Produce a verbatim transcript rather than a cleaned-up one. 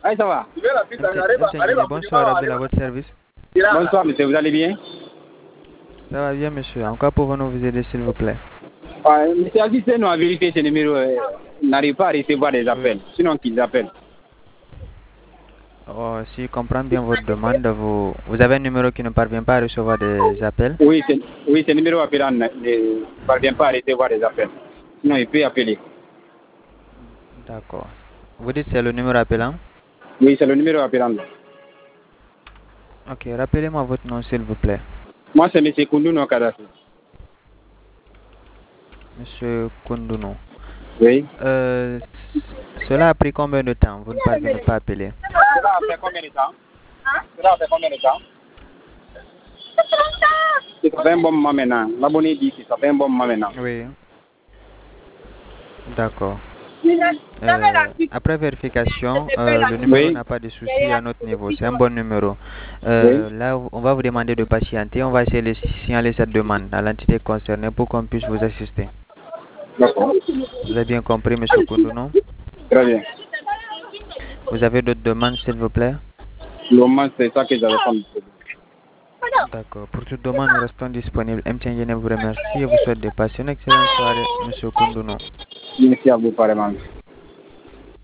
Ah, ça va. Bonsoir, Abdel, à votre service. Bonsoir, monsieur, vous allez bien? Ça va bien, monsieur. Encore pouvons-nous vous aider, s'il vous plaît? Ouais, monsieur Agustin, nous a vérifié ce numéro, euh, n'arrive pas à recevoir des appels, sinon qu'ils appellent. Oh, si je comprends bien votre demande, vous, vous avez un numéro qui ne parvient pas à recevoir des appels? Oui, c'est, oui, ce numéro appelant ne ne parvient pas à recevoir des appels. Sinon, il peut appeler. D'accord. Vous dites que c'est le numéro appelant? Oui, c'est le numéro appelant. Ok, rappelez-moi votre nom, s'il vous plaît. Moi, c'est monsieur Koundouno Kadassi. Monsieur Koundouno. Oui. Euh, cela a pris combien de temps? Vous ne parvenez pas à appeler? Cela a fait combien de temps? Cela a fait combien de temps? Ça fait un bon moment maintenant. L'abonné dit que ça fait un bon moment maintenant. Oui. D'accord. Euh, après vérification, euh, le numéro Oui. n'a pas de souci à notre niveau. C'est un bon numéro. Euh, Oui. là, on va vous demander de patienter. On va essayer de signaler cette demande à l'entité concernée pour qu'on puisse vous assister. D'accord. Vous avez bien compris, monsieur Koundouno? Très bien. Vous avez d'autres demandes, s'il vous plaît? Le moment, c'est ça que j'avais comme. D'accord. Pour toute demande, nous restons disponibles. M T N vous remercie et vous souhaite de passer une excellente soirée, monsieur Koundouno. Merci à vous, pareillement.